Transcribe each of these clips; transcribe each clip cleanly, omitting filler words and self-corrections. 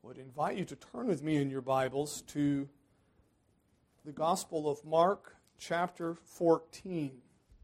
would invite you to turn with me in your Bibles to the Gospel of Mark, chapter 14.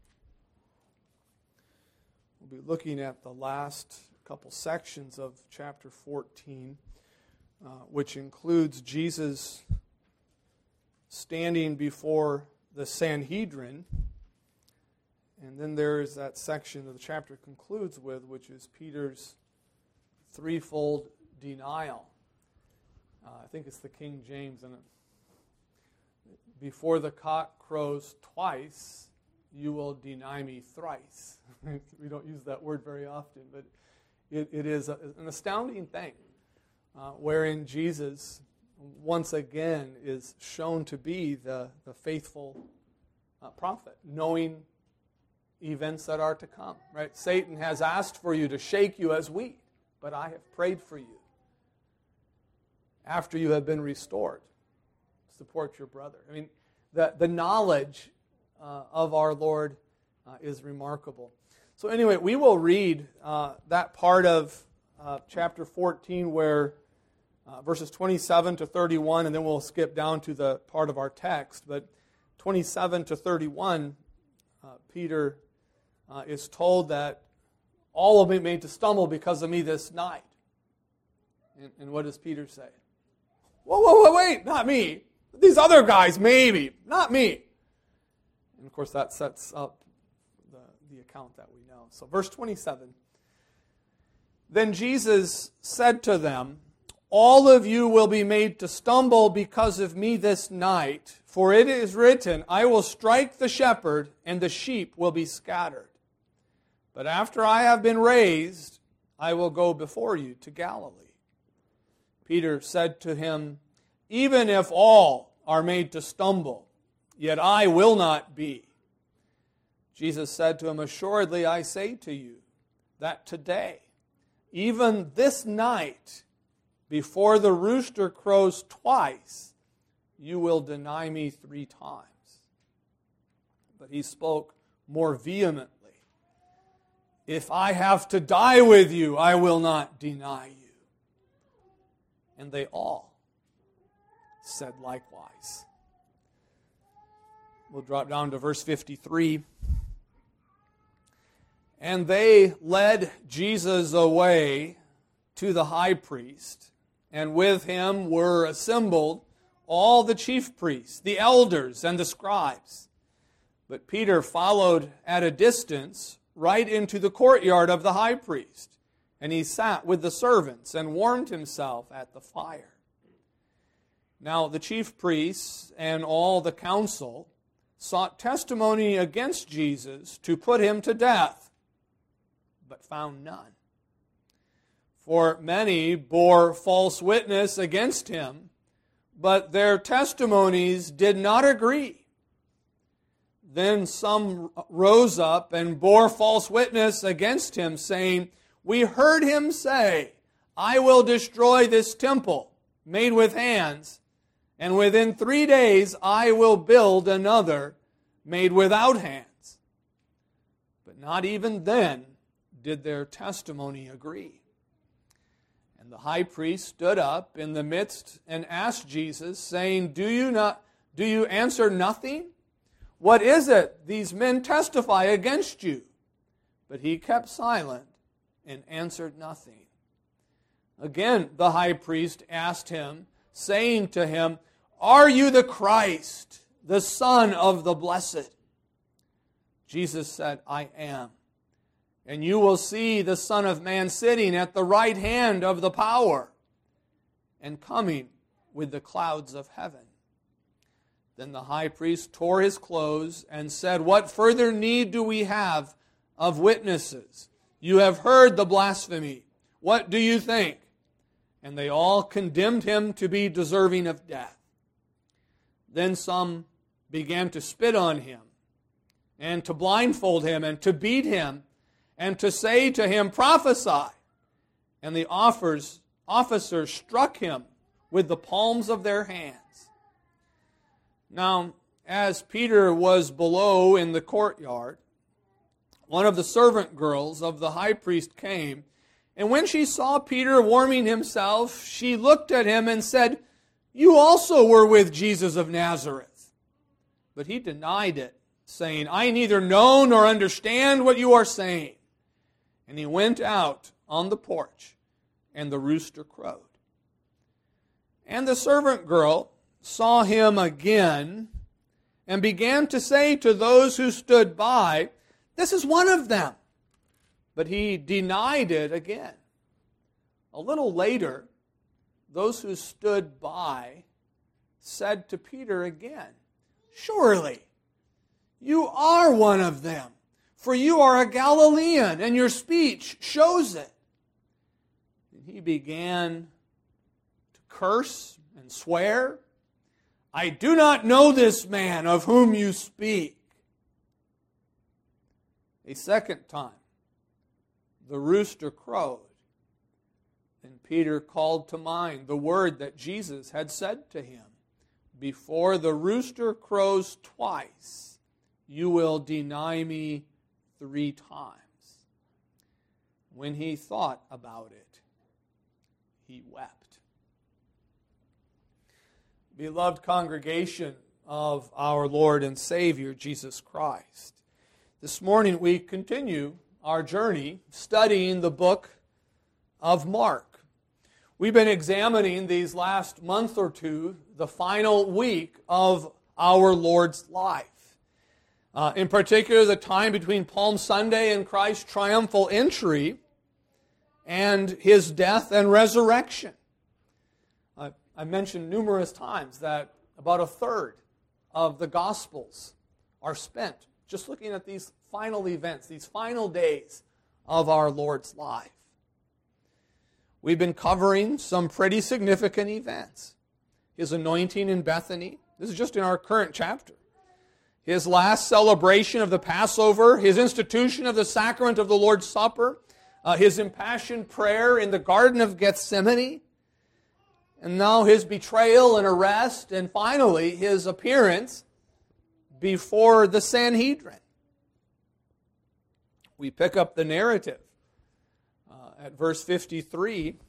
We'll be looking at the last couple sections of chapter 14, which includes Jesus standing before the Sanhedrin. And then there is that section that the chapter concludes with, which is Peter's threefold denial. I think it's the King James, and before the cock crows twice, you will deny me thrice. We don't use that word very often, but it is an astounding thing, wherein Jesus once again is shown to be the faithful prophet, knowing events that are to come. Right? Satan has asked for you to shake you as wheat, but I have prayed for you. After you have been restored, support your brother. I mean, the knowledge of our Lord is remarkable. So anyway, we will read that part of chapter 14 where verses 27 to 31, and then we'll skip down to the part of our text. But 27 to 31, Peter is told that all will be made to stumble because of me this night. And what does Peter say? Whoa, wait, not me. These other guys, maybe, not me. And of course, that sets up the account that we know. So verse 27. Then Jesus said to them, all of you will be made to stumble because of me this night, for it is written, I will strike the shepherd, and the sheep will be scattered. But after I have been raised, I will go before you to Galilee. Peter said to him, even if all are made to stumble, yet I will not be. Jesus said to him, assuredly I say to you, that today, even this night, before the rooster crows twice, you will deny me 3 times. But he spoke more vehemently. If I have to die with you, I will not deny you. And they all said likewise. We'll drop down to verse 53. And they led Jesus away to the high priest, and with him were assembled all the chief priests, the elders, and the scribes. But Peter followed at a distance right into the courtyard of the high priest. And he sat with the servants and warmed himself at the fire. Now the chief priests and all the council sought testimony against Jesus to put him to death, but found none. For many bore false witness against him, but their testimonies did not agree. Then some rose up and bore false witness against him, saying, we heard him say, I will destroy this temple made with hands, and within 3 days I will build another made without hands. But not even then did their testimony agree. And the high priest stood up in the midst and asked Jesus, saying, Do you answer nothing? What is it these men testify against you? But he kept silent and answered nothing. Again, the high priest asked him, saying to him, are you the Christ, the Son of the Blessed? Jesus said, I am. And you will see the Son of Man sitting at the right hand of the power and coming with the clouds of heaven. Then the high priest tore his clothes and said, what further need do we have of witnesses? You have heard the blasphemy. What do you think? And they all condemned him to be deserving of death. Then some began to spit on him, and to blindfold him, and to beat him, and to say to him, prophesy. And the officers struck him with the palms of their hands. Now, as Peter was below in the courtyard, one of the servant girls of the high priest came And when she saw Peter warming himself, she looked at him and said, "You also were with Jesus of Nazareth." But he denied it, saying, "I neither know nor understand what you are saying." And he went out on the porch, and the rooster crowed. And the servant girl saw him again, and began to say to those who stood by, "This is one of them." But he denied it again. A little later, those who stood by said to Peter again, "Surely you are one of them, for you are a Galilean, and your speech shows it." And he began to curse and swear, "I do not know this man of whom you speak." A second time, the rooster crowed, and Peter called to mind the word that Jesus had said to him, "Before the rooster crows twice, you will deny me 3 times." When he thought about it, he wept. Beloved congregation of our Lord and Savior, Jesus Christ, this morning we continue our journey studying the book of Mark. We've been examining these last month or two the final week of our Lord's life. In particular, the time between Palm Sunday and Christ's triumphal entry and His death and resurrection. I mentioned numerous times that about a third of the Gospels are spent just looking at these final events, these final days of our Lord's life. We've been covering some pretty significant events. His anointing in Bethany. This is just in our current chapter. His last celebration of the Passover, His institution of the sacrament of the Lord's Supper, His impassioned prayer in the Garden of Gethsemane, and now His betrayal and arrest, and finally His appearance before the Sanhedrin. We pick up the narrative at verse 53,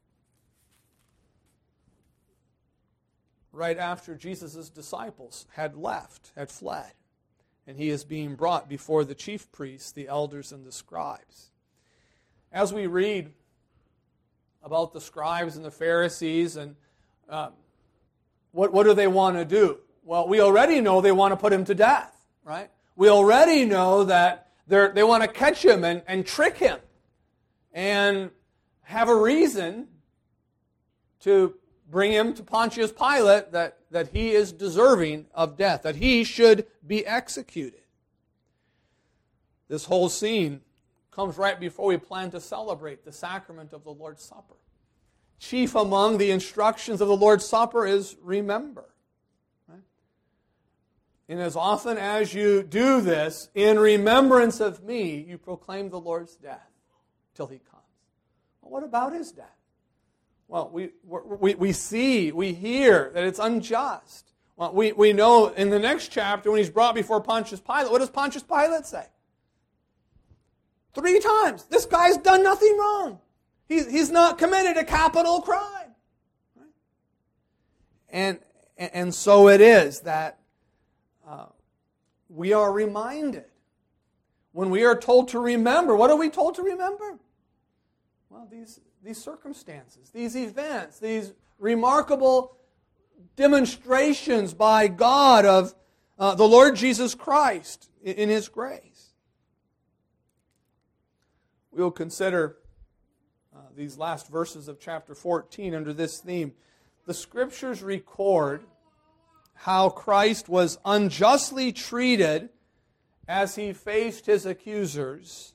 right after Jesus' disciples had left, had fled, and He is being brought before the chief priests, the elders, and the scribes. As we read about the scribes and the Pharisees, and what do they want to do? Well, we already know they want to put Him to death, right? We already know that they want to catch Him and trick Him and have a reason to bring Him to Pontius Pilate that He is deserving of death, that He should be executed. This whole scene comes right before we plan to celebrate the sacrament of the Lord's Supper. Chief among the instructions of the Lord's Supper is remember. Right? And as often as you do this, in remembrance of me, you proclaim the Lord's death till He comes. Well, what about His death? Well, we see, we hear that it's unjust. Well, we know in the next chapter when He's brought before Pontius Pilate, what does Pontius Pilate say? 3 times. This guy's done nothing wrong. He's not committed a capital crime. Right? And so it is that we are reminded. When we are told to remember, what are we told to remember? Well, these circumstances, these events, these remarkable demonstrations by God of the Lord Jesus Christ in His grace. We will consider these last verses of chapter 14 under this theme. The Scriptures record how Christ was unjustly treated as He faced His accusers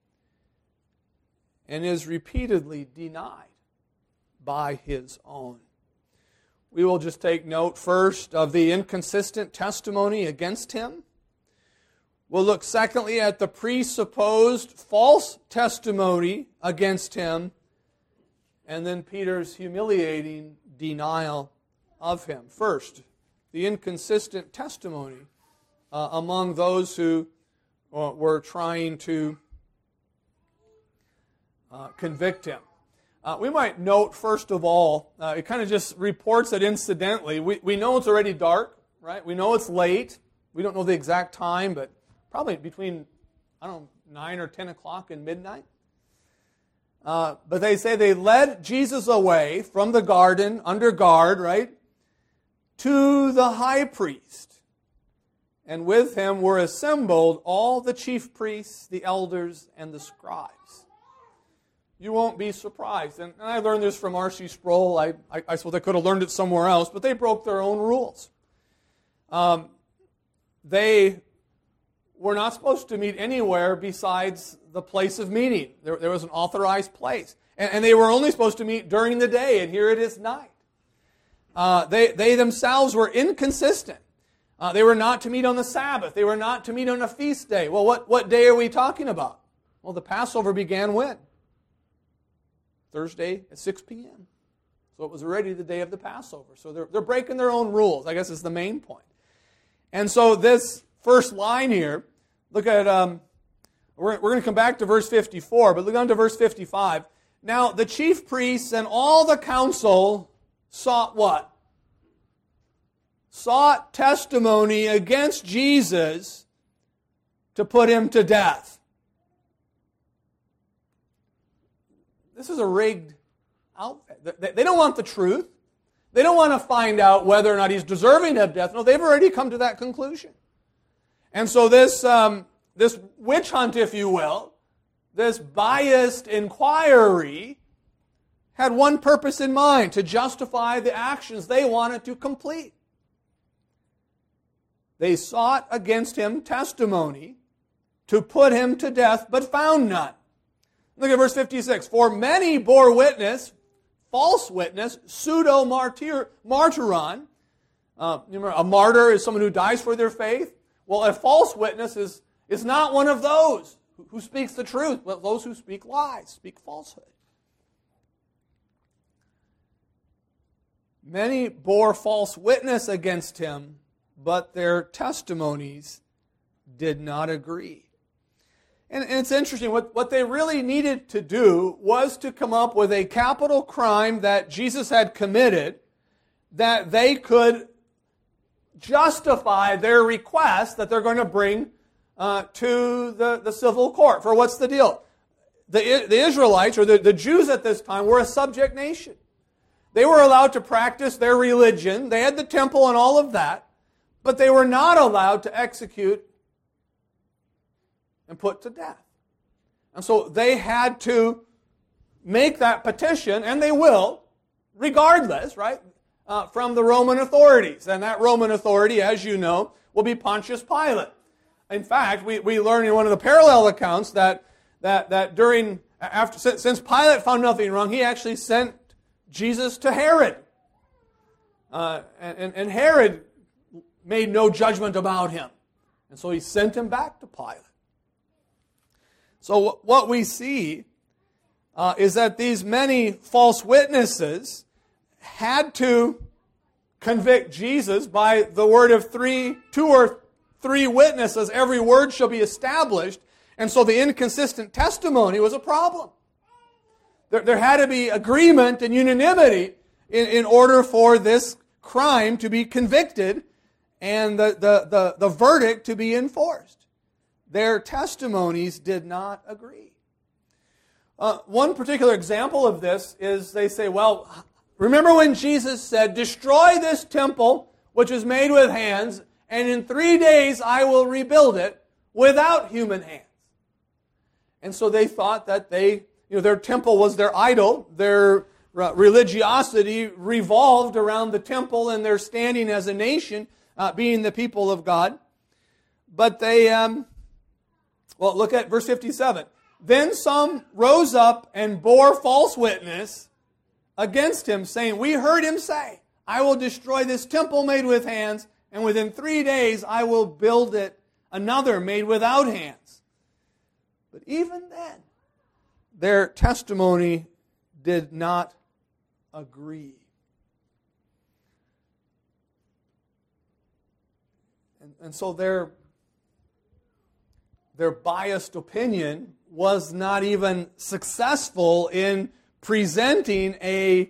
and is repeatedly denied by His own. We will just take note first of the inconsistent testimony against Him. We'll look secondly at the presupposed false testimony against Him, and then Peter's humiliating denial of Him. First, the inconsistent testimony among those who were trying to convict him. We might note, first of all, it kind of just reports it incidentally. We know it's already dark, right? We know it's late. We don't know the exact time, but probably between, 9 or 10 o'clock and midnight. But they say they led Jesus away from the garden, under guard, right, to the high priest. And with him were assembled all the chief priests, the elders, and the scribes. You won't be surprised. And I learned this from R.C. Sproul. I suppose I could have learned it somewhere else, but they broke their own rules. They were not supposed to meet anywhere besides the place of meeting. There was an authorized place. And they were only supposed to meet during the day, and here it is night. They themselves were inconsistent. They were not to meet on the Sabbath. They were not to meet on a feast day. Well, what day are we talking about? Well, the Passover began when? Thursday at 6 p.m. So it was already the day of the Passover. So they're breaking their own rules, I guess is the main point. And so this first line here, look at, we're going to come back to verse 54, but look on to verse 55. Now the chief priests and all the council sought what? Sought testimony against Jesus to put him to death. This is a rigged outfit. They don't want the truth. They don't want to find out whether or not he's deserving of death. No, they've already come to that conclusion. And so this witch hunt, if you will, this biased inquiry had one purpose in mind, to justify the actions they wanted to complete. They sought against him testimony to put him to death, but found none. Look at verse 56. For many bore witness, false witness, pseudo-martyron. Remember, a martyr is someone who dies for their faith. Well, a false witness is not one of those who speaks the truth, but those who speak lies, speak falsehood. Many bore false witness against him, but their testimonies did not agree. And it's interesting, what they really needed to do was to come up with a capital crime that Jesus had committed that they could justify their request that they're going to bring to the civil court. For what's the deal? The Israelites, or the Jews at this time, were a subject nation. They were allowed to practice their religion. They had the temple and all of that, but they were not allowed to execute and put to death. And so they had to make that petition, and they will, regardless, right, from the Roman authorities. And that Roman authority, as you know, will be Pontius Pilate. In fact, we learn in one of the parallel accounts that since Pilate found nothing wrong, he actually sent Jesus to Herod. And Herod made no judgment about him. And so he sent him back to Pilate. So what we see is that these many false witnesses had to convict Jesus by the word of two or three witnesses. Every word shall be established. And so the inconsistent testimony was a problem. There had to be agreement and unanimity in order for this crime to be convicted and the verdict to be enforced. Their testimonies did not agree. One particular example of this is they say, well, remember when Jesus said, destroy this temple which is made with hands, and in 3 days I will rebuild it without human hands. And so they thought that their temple was their idol. Their religiosity revolved around the temple and their standing as a nation, being the people of God. But they... Well, look at verse 57. Then some rose up and bore false witness against him, saying, we heard him say, I will destroy this temple made with hands, and within 3 days I will build it another made without hands. But even then, their testimony did not agree. And so their biased opinion was not even successful in presenting a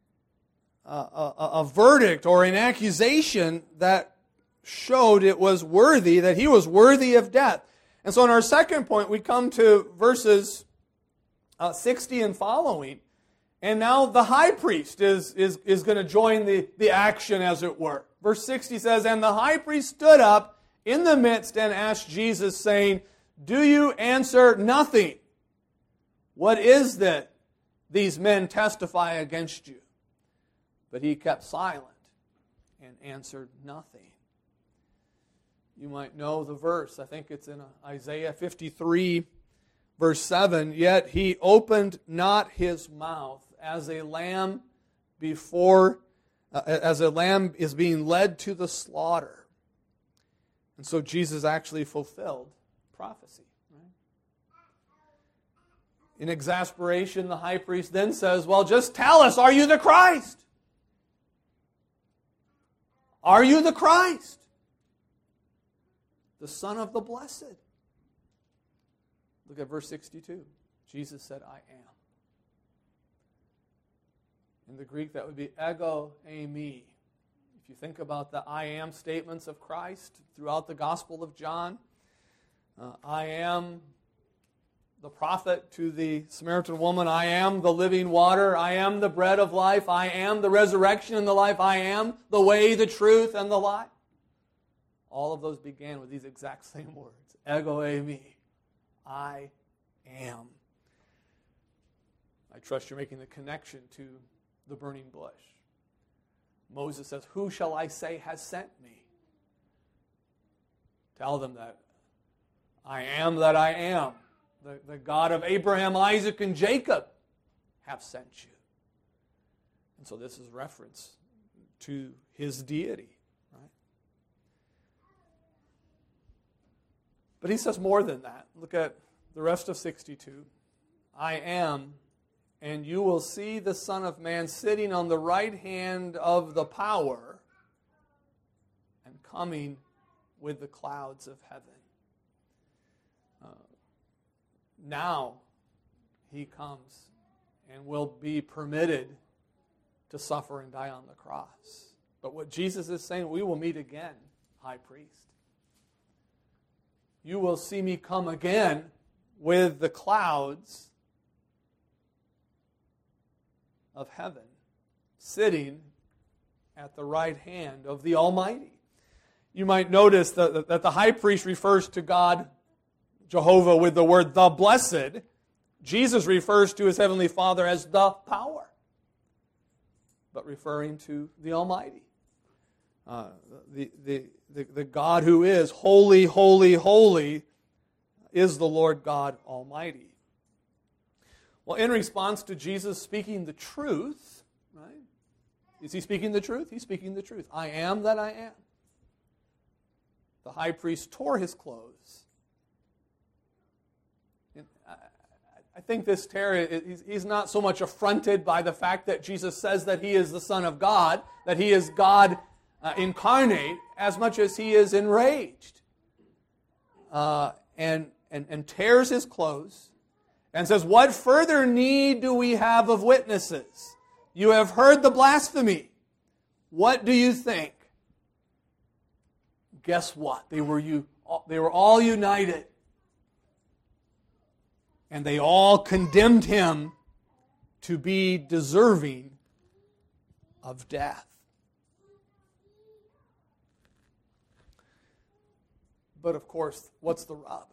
verdict or an accusation that showed it was worthy, that he was worthy of death. And so in our second point, we come to verses 60 and following. And now the high priest is going to join the action, as it were. Verse 60 says, "And the high priest stood up in the midst and asked Jesus, saying, 'Do you answer nothing? What is that these men testify against you?' But he kept silent and answered nothing." You might know the verse. I think it's in Isaiah 53, verse 7. "Yet he opened not his mouth, as a lamb is being led to the slaughter." And so Jesus actually fulfilled prophecy. Right? In exasperation, the high priest then says, "Well, just tell us, are you the Christ? Are you the Christ, the Son of the Blessed?" Look at verse 62. Jesus said, "I am." In the Greek, that would be ego eimi. If you think about the I am statements of Christ throughout the Gospel of John, I am the prophet to the Samaritan woman. I am the living water. I am the bread of life. I am the resurrection and the life. I am the way, the truth, and the life. All of those began with these exact same words. Ego eimi. I am. I trust you're making the connection to the burning bush. Moses says, "Who shall I say has sent me?" Tell them that I am that I am. The God of Abraham, Isaac, and Jacob have sent you. And so this is reference to his deity. Right? But he says more than that. Look at the rest of 62. "I am, and you will see the Son of Man sitting on the right hand of the power and coming with the clouds of heaven." Now he comes and will be permitted to suffer and die on the cross. But what Jesus is saying, we will meet again, high priest. You will see me come again with the clouds of heaven, sitting at the right hand of the Almighty. You might notice that the high priest refers to God, Jehovah, with the word the blessed. Jesus refers to his heavenly Father as the power, but referring to the Almighty. The God who is holy, holy, holy is the Lord God Almighty. Well, in response to Jesus speaking the truth, right? Is he speaking the truth? He's speaking the truth. I am that I am. The high priest tore his clothes. And I think this tear, he's not so much affronted by the fact that Jesus says that he is the Son of God, that he is God incarnate, as much as he is enraged. And tears his clothes and says, "What further need do we have of witnesses? You have heard the blasphemy. What do you think?" Guess what? They were all united. And they all condemned him to be deserving of death. But of course, what's the rub?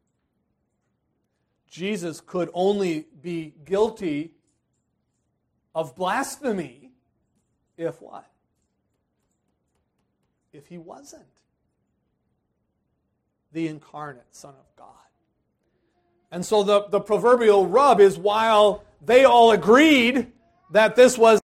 Jesus could only be guilty of blasphemy if what? If he wasn't the incarnate Son of God. And so the proverbial rub is, while they all agreed that this was